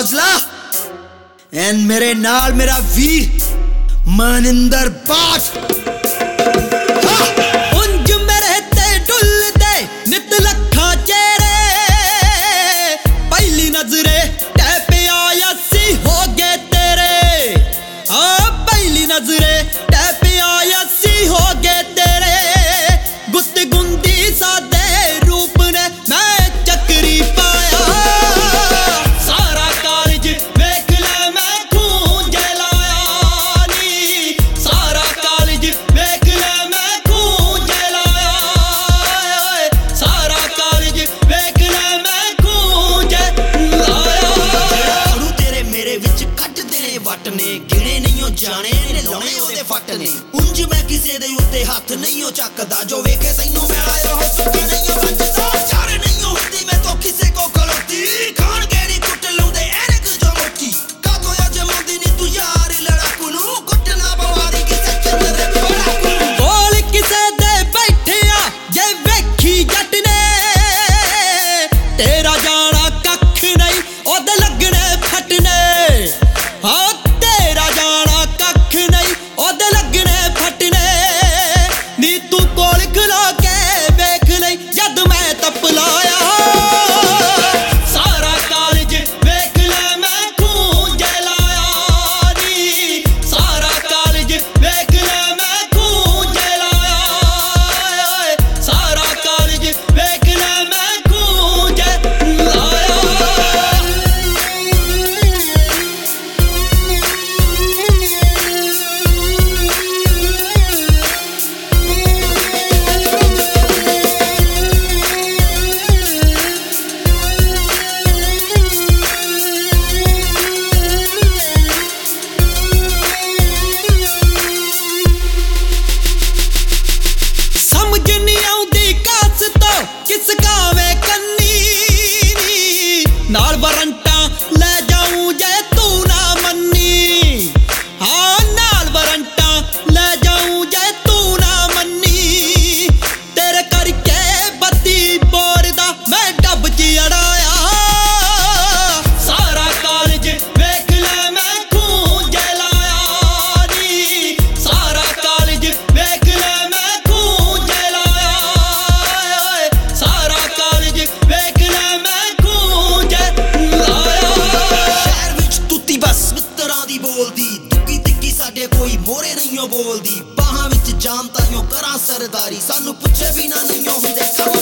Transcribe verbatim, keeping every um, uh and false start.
Aujla and मेरे नाल मेरा वीर मनिंदर बाट। उंज मेरे ते डुलदे नित लखा चेहरे, पहली नजरे टैप आया सी हो गए तेरे। हाँ पहली नजरे टैप आया सी हो गए तेरे। गुत गुंदी सादे रूप ने मैं चक्री पाया। सारा कॉलेज वेख ले मैं खून जलाया नी। सारा कॉलेज वेख ले मैं खून जलाया। सारा कॉलेज वेख ले मैं खून जलाया। अड़ू तेरे मेरे विच कट देने वट ने, गिने नहीं हो जाने ने लाने ओदे फट ने। उंज मैं किसे दे उत्ते हथ नहीं हो चकदा, जो वेखे तैनू मिलाया हो सुख नहीं हो बचदा। चार नहीं होती मैं तो किसे को खलोती, खान केड़ी कुट लौंदे एनक जो मोटी। कातो या जमांदी नी तू यार लड़ाकू नू, कुटना बवारी किसे चंदरे बड़ाकू। कोल किसे दे बैठिया जे वेखी जट ने, तेरा जाना कख नहीं ओदे लगने फटने। हाँ तेरा जाना कख नहीं ओदे लगने फटने। नी तू कोल खलो के वेख लई जद मैं तप लाया। सारा कॉलेज वेख ले मैं खून जलाया नी। सारा कॉलेज वेख ले मैं खून जलाया। सारा कॉलेज वेख ले मैं खून जलाया। समझ नहीं आउंदी कास तो किस गावे कन्नी नी। नाल वरंटा ले जाऊं जे तू ना मन्नी। हाँ नाल वरंटा ले जाऊं जे तू ना मन्नी। तेरे करके बत्ती बोरदा मैं डब च अड़ाया। सारा कॉलेज वेख ले मैं खून जलाया नी। सारा कॉलेज वेख ले मैं खून जलाया। सारा कॉलेज वेख ले मैं खून जलाया। शहर विच तुत्ती बस मित्तरां दी बोलदी, तुक्की तिक्की साडे कोई मोरे नहीं हो बोलदी। बाहां विच जाम ताइयों करां सरदारी, सानू पुੱਛे बिना नहीं हो हुंदे।